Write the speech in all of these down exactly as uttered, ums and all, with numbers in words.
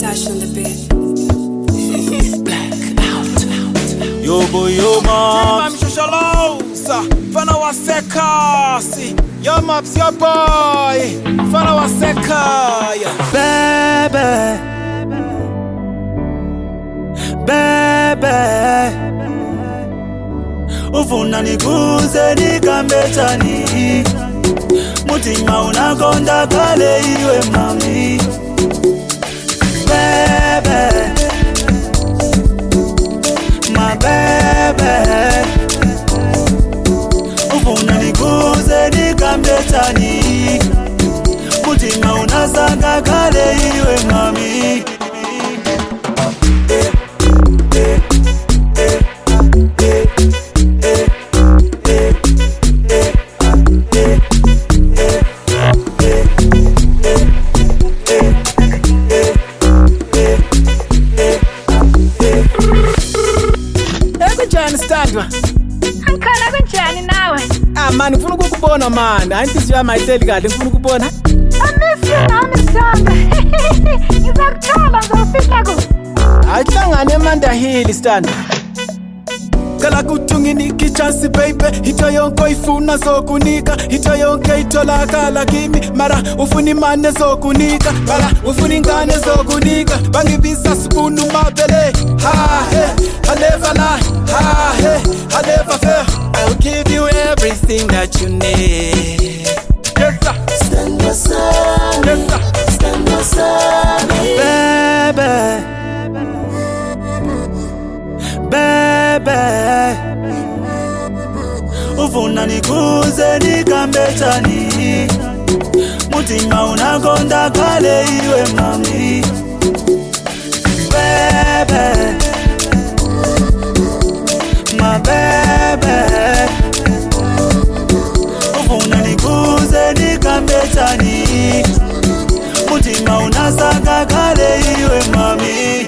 Cash on the beat. Black out. Yo boy, yo I'm maps. Shalosa, Fana Wasekasi. Yo maps, yo boy, Fana Wasekaya. Baby, baby, ufuna nikuze nikambetani, mutima unakonda kale iwe mami. Baby, my baby, ufuna nikuze nikambetani, mutima unasanga kale iwe mami. Standwa Ankala kunjani nawe? ah man ngifuna ukukubona man ayinhliziyo yami ayitheli kahle ngifuna ukubona I miss you nami Sithanda. Ngizakuthola ngizofika ku. ayihlangane eManda Hill Standwa Kala kuthunginiki chance baby into yonke oyifuna zokunika into yonke itholakala kimi mara ufuna imane zokunika mara ufuna ingane zokunika bangibiza sibunu mabele ha he I never lie ha he I never fail I'll give you everything that you need yes sir stand by side yes sir stand by side Baby, baby, ufuna nikuze nikambetani, mutima unakonda kale iwe mami. Baby, my baby, ufuna nikuze nikambetani, mutima unasanga kale iwe mami.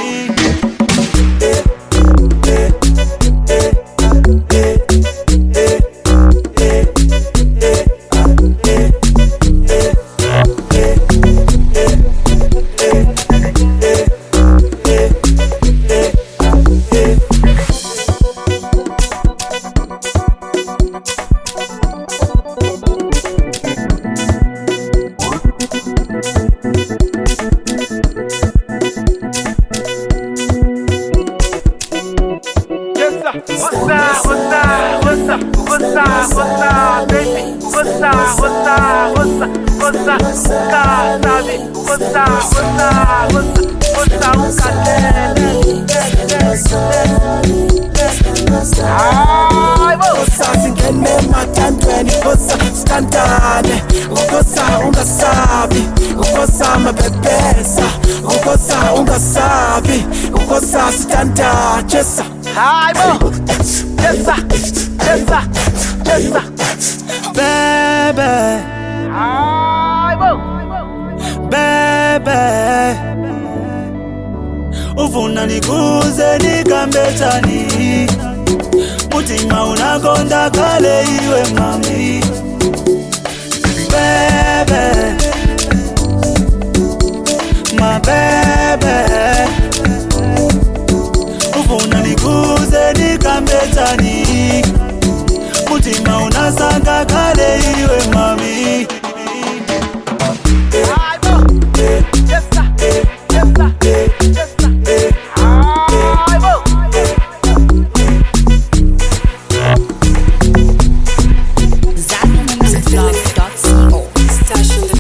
What's up, what's up, what's up, what's up, what's up, baby? What's up, what's up, what's up, what's up, what's up, baby? What's up, what's up, what's up, what's up, what's up, Hi, Bo. Yes, sir. Yes, sir. Yes, sir. Baby, Hi, Bo. baby, ufuna nikuze nikambetani, mutima unakonda kale iwe mami. Baby,